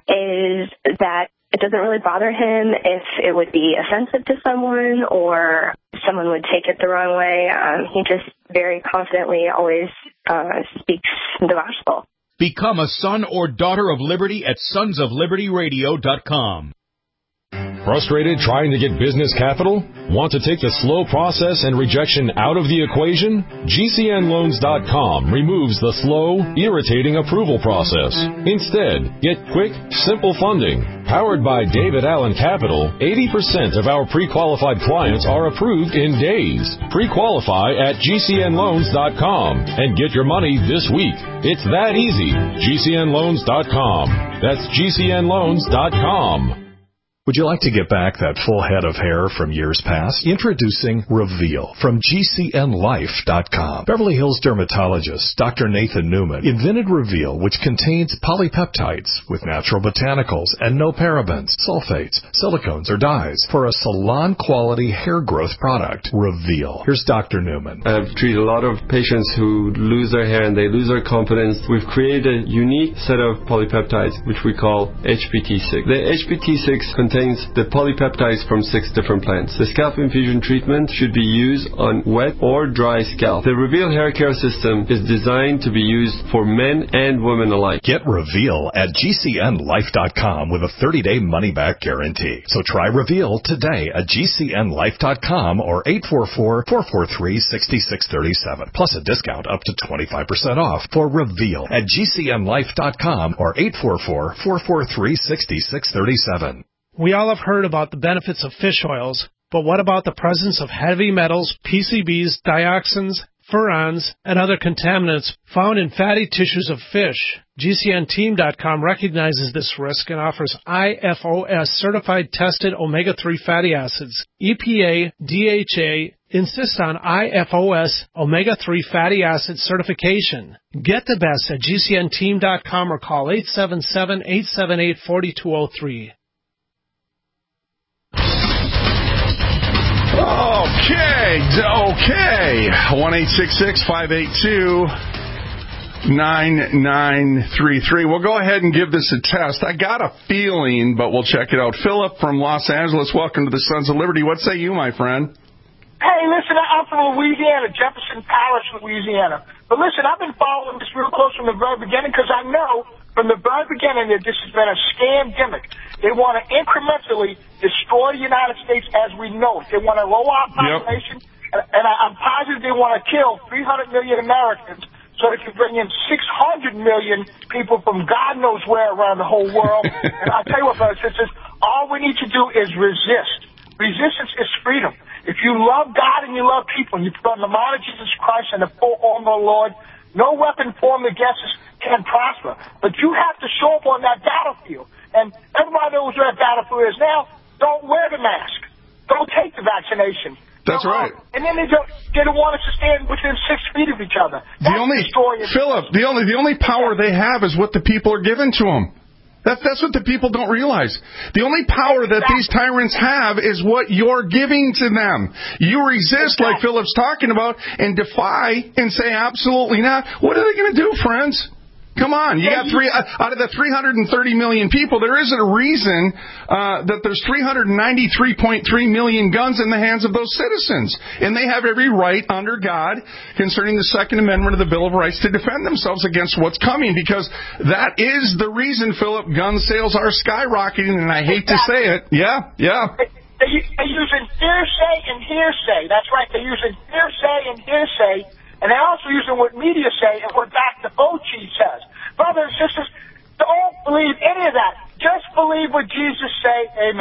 is that it doesn't really bother him if it would be offensive to someone or someone would take it the wrong way. Um, he just very confidently always uh, speaks the gospel. Become a son or daughter of liberty at sons of liberty radio dot com. Frustrated trying to get business capital? Want to take the slow process and rejection out of the equation? G C N loans dot com removes the slow, irritating approval process. Instead, get quick, simple funding. Powered by David Allen Capital, eighty percent of our pre-qualified clients are approved in days. Pre-qualify at G C N loans dot com and get your money this week. It's that easy. G C N loans dot com. That's G C N loans dot com. Would you like to get back that full head of hair from years past? Introducing Reveal from G C N life dot com. Beverly Hills dermatologist Doctor Nathan Newman invented Reveal, which contains polypeptides with natural botanicals and no parabens, sulfates, silicones, or dyes for a salon-quality hair growth product. Reveal. Here's Doctor Newman. I've treated a lot of patients who lose their hair and they lose their confidence. We've created a unique set of polypeptides, which we call H P T six. The H P T six contains the polypeptides from six different plants. The scalp infusion treatment should be used on wet or dry scalp. The Reveal hair care system is designed to be used for men and women alike. Get Reveal at G C N life dot com with a thirty-day money-back guarantee. So try Reveal today at G C N life dot com or eight four four, four four three, six six three seven. Plus a discount up to twenty-five percent off for Reveal at G C N life dot com or eight four four, four four three, six six three seven. We all have heard about the benefits of fish oils, but what about the presence of heavy metals, P C Bs, dioxins, furans, and other contaminants found in fatty tissues of fish? G C N team dot com recognizes this risk and offers I F O S certified tested omega three fatty acids. E P A, D H A insists on I F O S omega three fatty acid certification. Get the best at G C N team dot com or call eight seven seven, eight seven eight, four two zero three. Okay, okay. one eight six six, five eight two, nine nine three three. We'll go ahead and give this a test. I got a feeling, but we'll check it out. Philip from Los Angeles, welcome to the Sons of Liberty. What say you, my friend? Hey, listen, I'm from Louisiana, Jefferson Parish, Louisiana. But listen, I've been following this real close from the very beginning because I know from the very beginning that this has been a scam gimmick. They want to incrementally destroy the United States as we know it. They want to lower our population, yep. and, and I, I'm positive they want to kill three hundred million Americans so they can bring in six hundred million people from God knows where around the whole world. And I'll tell you what, brothers and sisters, all we need to do is resist. Resistance is freedom. If you love God and you love people, and you put on the mind of Jesus Christ and the full armor of the Lord, no weapon formed against us can prosper. But you have to show up on that battlefield. And everybody knows where that battlefield is now. Don't wear the mask. Don't take the vaccination. That's no, right. And then they don't, they don't want us to stand within six feet of each other. That's the only Philip, the only the only power they have is what the people are giving to them. That's that's what the people don't realize. The only power that these tyrants have is what you're giving to them. You resist, like Philip's talking about, and defy and say absolutely not. What are they going to do, friends? Come on, you got three out of the three hundred thirty million people. There isn't a reason uh, that there's three hundred ninety-three point three million guns in the hands of those citizens, and they have every right under God concerning the Second Amendment of the Bill of Rights to defend themselves against what's coming. Because that is the reason, Philip, gun sales are skyrocketing, and I hate to say it. Yeah, yeah. They're using hearsay and hearsay. That's right. They're using hearsay and hearsay. And they're also using what media say and what Doctor Fauci says. Brothers and sisters, don't believe any of that. Just believe what Jesus say. Amen.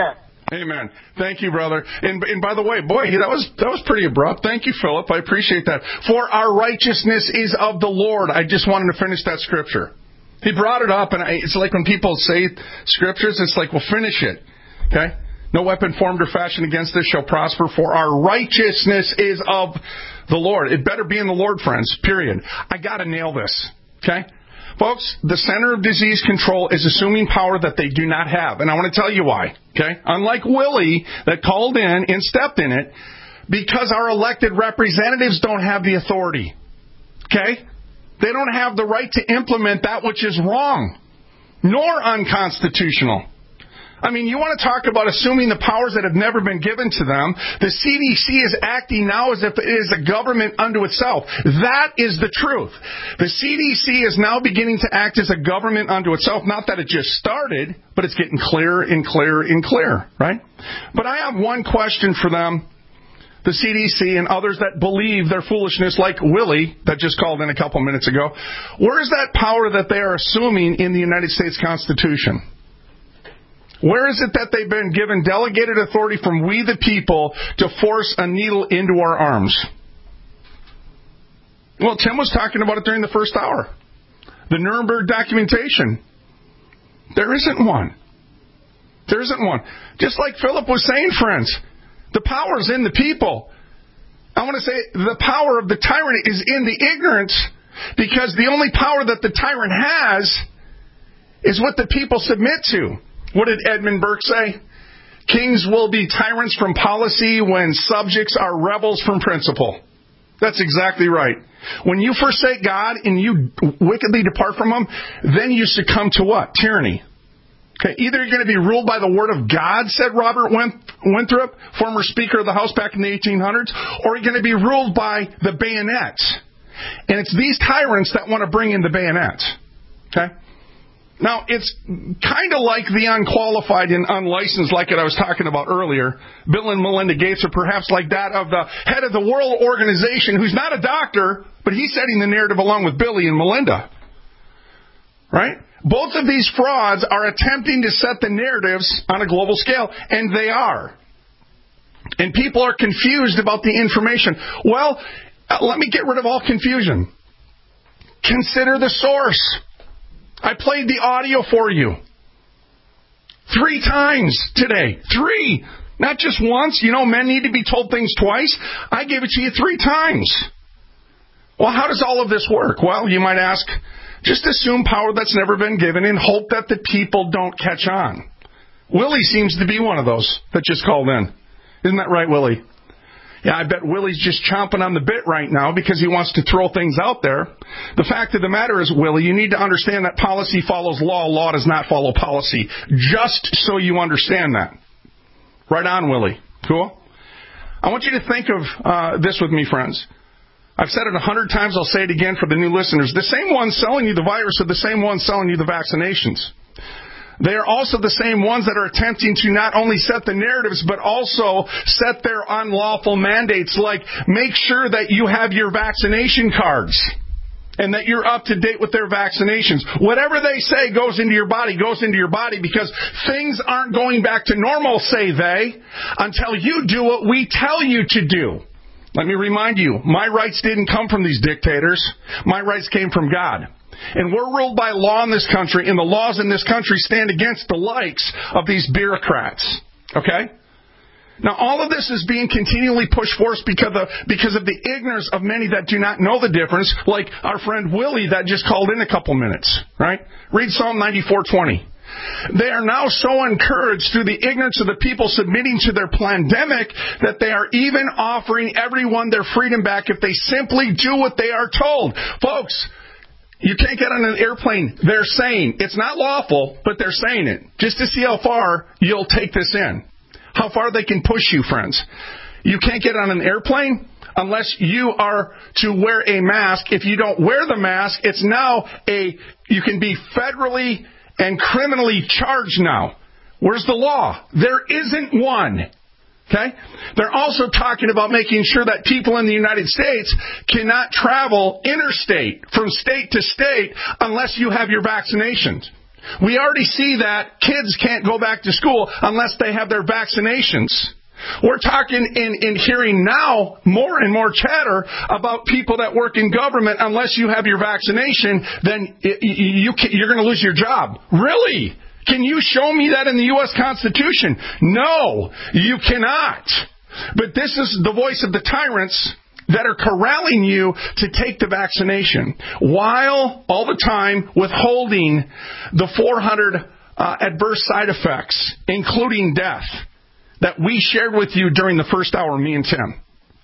Amen. Thank you, brother. And, and by the way, boy, that was that was pretty abrupt. Thank you, Philip. I appreciate that. For our righteousness is of the Lord. I just wanted to finish that scripture. He brought it up, and I, it's like when people say scriptures, it's like, well, finish it. Okay? No weapon formed or fashioned against us shall prosper, for our righteousness is of the Lord. It better be in the Lord, friends, period. I got to nail this. Okay? Folks, the Center of Disease Control is assuming power that they do not have. And I want to tell you why. Okay? Unlike Willie that called in and stepped in it, because our elected representatives don't have the authority. Okay? They don't have the right to implement that which is wrong, nor unconstitutional. I mean, you want to talk about assuming the powers that have never been given to them. The C D C is acting now as if it is a government unto itself. That is the truth. The C D C is now beginning to act as a government unto itself. Not that it just started, but it's getting clearer and clearer and clearer, right? But I have one question for them, the C D C and others that believe their foolishness, like Willie that just called in a couple minutes ago. Where is that power that they are assuming in the United States Constitution? Where is it that they've been given delegated authority from we the people to force a needle into our arms? Well, Tim was talking about it during the first hour. The Nuremberg documentation. There isn't one. There isn't one. Just like Philip was saying, friends, the power is in the people. I want to say the power of the tyrant is in the ignorance, because the only power that the tyrant has is what the people submit to. What did Edmund Burke say? Kings will be tyrants from policy when subjects are rebels from principle. That's exactly right. When you forsake God and you wickedly depart from Him, then you succumb to what? Tyranny. Okay, either you're going to be ruled by the Word of God, said Robert Winthrop, former Speaker of the House back in the eighteen hundreds, or you're going to be ruled by the bayonet. And it's these tyrants that want to bring in the bayonet. Okay? Now, it's kind of like the unqualified and unlicensed, like it I was talking about earlier. Bill and Melinda Gates are perhaps like that of the head of the World Organization, who's not a doctor, but he's setting the narrative along with Billy and Melinda. Right? Both of these frauds are attempting to set the narratives on a global scale, and they are. And people are confused about the information. Well, let me get rid of all confusion. Consider the source. I played the audio for you. Three times today. Three. Not just once. You know, men need to be told things twice. I gave it to you three times. Well, how does all of this work? Well, you might ask, just assume power that's never been given and hope that the people don't catch on. Willie seems to be one of those that just called in. Isn't that right, Willie? Yeah, I bet Willie's just chomping on the bit right now because he wants to throw things out there. The fact of the matter is, Willie, you need to understand that policy follows law. Law does not follow policy. Just so you understand that. Right on, Willie. Cool? I want you to think of uh, this with me, friends. I've said it a hundred times. I'll say it again for the new listeners. The same ones selling you the virus are the same ones selling you the vaccinations. They are also the same ones that are attempting to not only set the narratives, but also set their unlawful mandates, like make sure that you have your vaccination cards and that you're up to date with their vaccinations. Whatever they say goes into your body, goes into your body, because things aren't going back to normal, say they, until you do what we tell you to do. Let me remind you, my rights didn't come from these dictators. My rights came from God. And we're ruled by law in this country, and the laws in this country stand against the likes of these bureaucrats. Okay? Now, all of this is being continually pushed forth because of, because of the ignorance of many that do not know the difference, like our friend Willie that just called in a couple minutes. Right? Read Psalm ninety-four twenty. They are now so encouraged through the ignorance of the people submitting to their pandemic that they are even offering everyone their freedom back if they simply do what they are told. Folks, you can't get on an airplane. They're saying it's not lawful, but they're saying it just to see how far you'll take this in, how far they can push you, friends. You can't get on an airplane unless you are to wear a mask. If you don't wear the mask, it's now a, you can be federally and criminally charged now. Where's the law? There isn't one. Okay? They're also talking about making sure that people in the United States cannot travel interstate from state to state unless you have your vaccinations. We already see that kids can't go back to school unless they have their vaccinations. We're talking in, in hearing now more and more chatter about people that work in government. Unless you have your vaccination, then you, you're going to lose your job. Really? Can you show me that in the U S Constitution? No, you cannot. But this is the voice of the tyrants that are corralling you to take the vaccination, while all the time withholding the four hundred uh, adverse side effects, including death, that we shared with you during the first hour, me and Tim.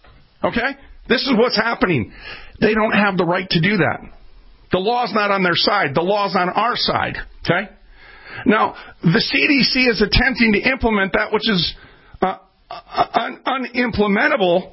Okay? This is what's happening. They don't have the right to do that. The law's not on their side. The law's on our side. Okay? Now, the C D C is attempting to implement that which is uh, un- unimplementable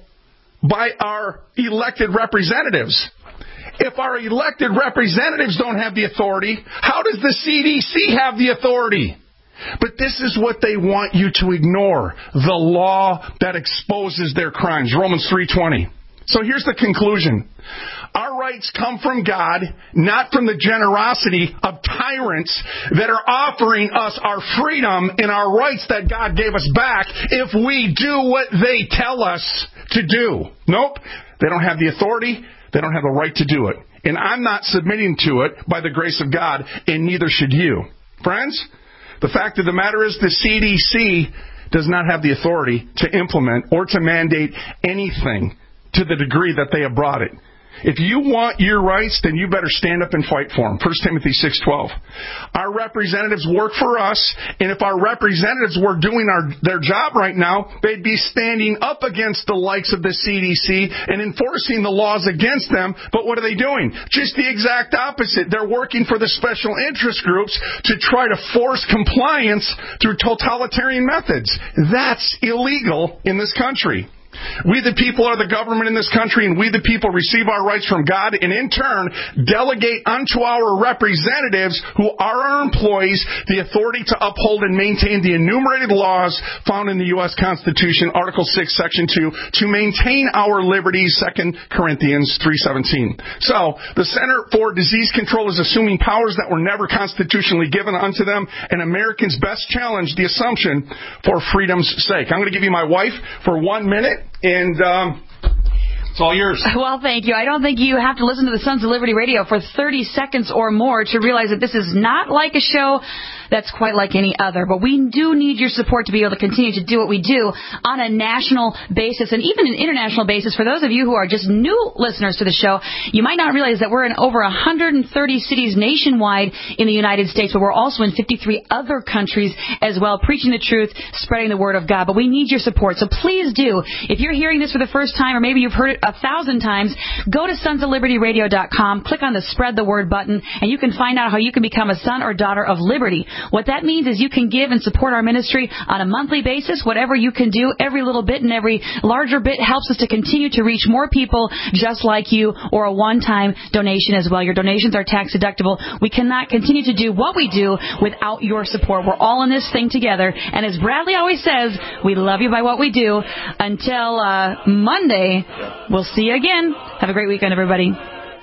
by our elected representatives. If our elected representatives don't have the authority, how does the C D C have the authority? But this is what they want you to ignore, the law that exposes their crimes, Romans three twenty. So here's the conclusion. Our rights come from God, not from the generosity of tyrants that are offering us our freedom and our rights that God gave us back if we do what they tell us to do. Nope. They don't have the authority. They don't have the right to do it. And I'm not submitting to it by the grace of God, and neither should you. Friends, the fact of the matter is the C D C does not have the authority to implement or to mandate anything to the degree that they have brought it. If you want your rights, then you better stand up and fight for them. First Timothy six twelve. Our representatives work for us, and if our representatives were doing our, their job right now, they'd be standing up against the likes of the C D C and enforcing the laws against them. But what are they doing? Just the exact opposite. They're working for the special interest groups to try to force compliance through totalitarian methods. That's illegal in this country. We the people are the government in this country, and we the people receive our rights from God, and in turn delegate unto our representatives, who are our employees, the authority to uphold and maintain the enumerated laws found in the U S Constitution, Article six, Section two, to maintain our liberties, Second Corinthians three seventeen. So, the Center for Disease Control is assuming powers that were never constitutionally given unto them, and Americans best challenge the assumption for freedom's sake. I'm going to give you my wife for one minute. And um, it's all yours. Well, thank you. I don't think you have to listen to the Sons of Liberty Radio for thirty seconds or more to realize that this is not like a show that's quite like any other. But we do need your support to be able to continue to do what we do on a national basis and even an international basis. For those of you who are just new listeners to the show, you might not realize that we're in over one hundred thirty cities nationwide in the United States, but we're also in fifty-three other countries as well, preaching the truth, spreading the word of God. But we need your support. So please do. If you're hearing this for the first time, or maybe you've heard it a thousand times, go to sons of liberty radio dot com, click on the Spread the Word button, and you can find out how you can become a son or daughter of liberty. What that means is you can give and support our ministry on a monthly basis. Whatever you can do, every little bit and every larger bit helps us to continue to reach more people just like you, or a one-time donation as well. Your donations are tax deductible. We cannot continue to do what we do without your support. We're all in this thing together. And as Bradley always says, we love you by what we do. Until uh, Monday, we'll see you again. Have a great weekend, everybody.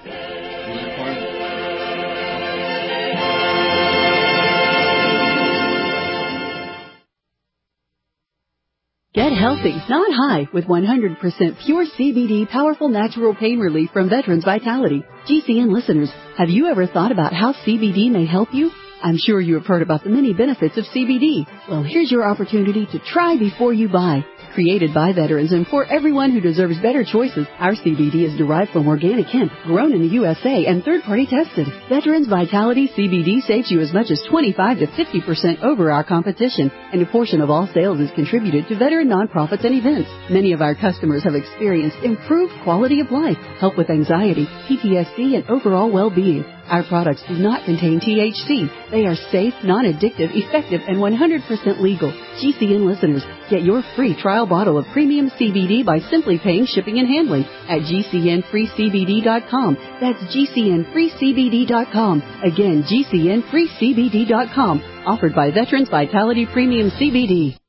Get healthy, not high, with one hundred percent pure C B D powerful natural pain relief from Veterans Vitality. G C N listeners, have you ever thought about how C B D may help you? I'm sure you have heard about the many benefits of C B D. Well, here's your opportunity to try before you buy. Created by veterans and for everyone who deserves better choices, our C B D is derived from organic hemp, grown in the U S A and third-party tested. Veterans Vitality C B D saves you as much as twenty-five to fifty percent over our competition, and a portion of all sales is contributed to veteran nonprofits and events. Many of our customers have experienced improved quality of life, help with anxiety, P T S D, and overall well-being. Our products do not contain T H C. They are safe, non-addictive, effective, and one hundred percent legal. G C N listeners, get your free trial bottle of premium C B D by simply paying shipping and handling at G C N free C B D dot com. That's G C N free C B D dot com. Again, G C N free C B D dot com. Offered by Veterans Vitality Premium C B D.